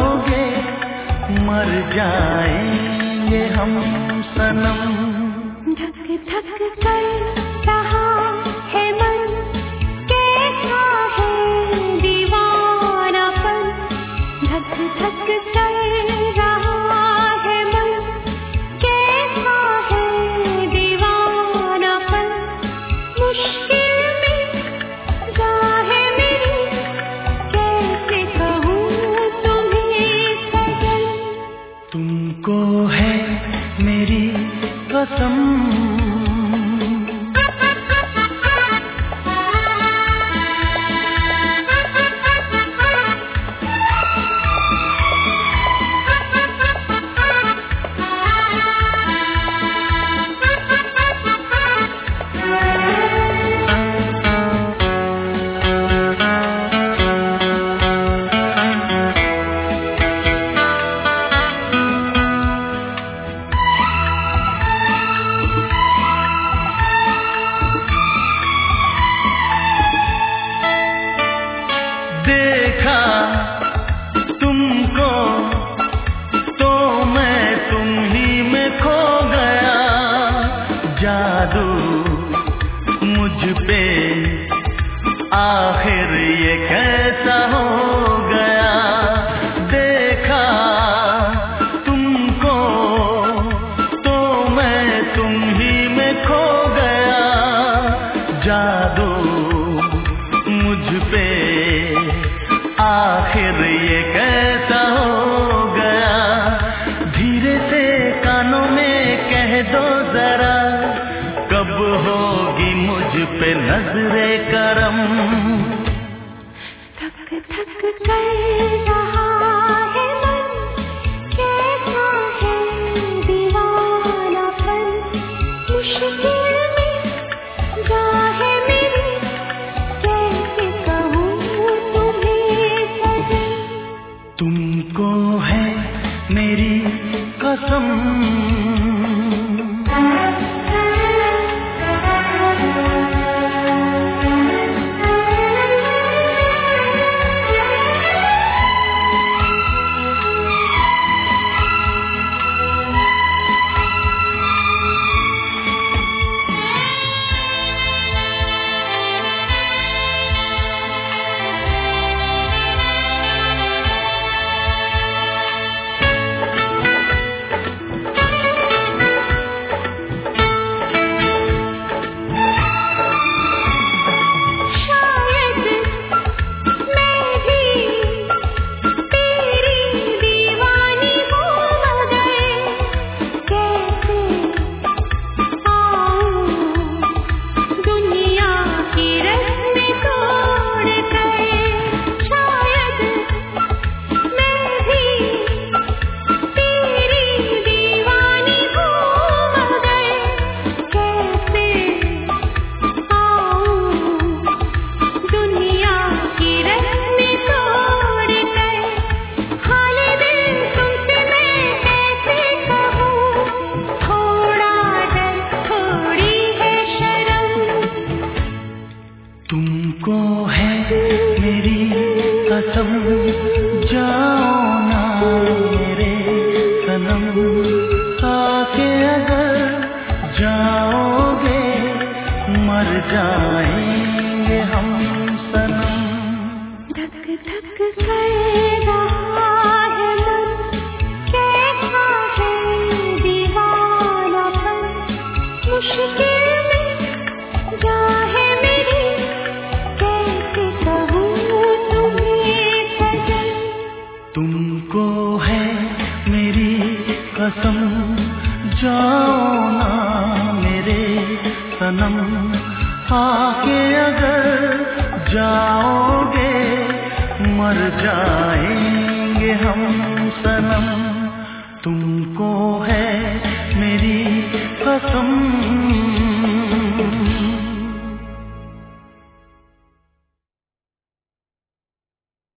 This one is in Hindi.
जाओगे मर जाएंगे हम सनम। धक धक कर रहा है मन, कैसा है दीवानापन। धक धक कर रहा है मन, कैसा है दीवानापन। मुश्किल में गाहे मेरी, कैसे कहूँ तुम्हें सजन। तुमको है मेरी कसम। देखा तुमको तो मैं तुम ही में खो गया। जादू मुझ पे आखिर ये कैसा हो गया। देखा तुमको तो मैं तुम ही में खो गया। जादू मुझ पे आखिर ये कैसा हो गया। धीरे से कानों में कह दो जरा, कब होगी मुझ पे नजरे करम। धक धक कर रहा है मन, कैसा है दीवानापन। मुश्किल में गाहे मेरी, कैसे कहूँ तुम्हें सजन। तुमको है मेरी कसम। तुमको है मेरी कसम, जाओ ना मेरे सनम। आके अगर जाओगे मर जाएंगे हम सनम। धक धक कर रहा है मन, कैसा है दीवानापन। मुश्किल में गाहे मेरी, कैसे कहूँ तुम्हें सजन। तुमको है मेरी कसम, जाओ ना मेरे सनम। आके अगर जाओगे मर जाएंगे हम सनम। तुमको है मेरी कसम।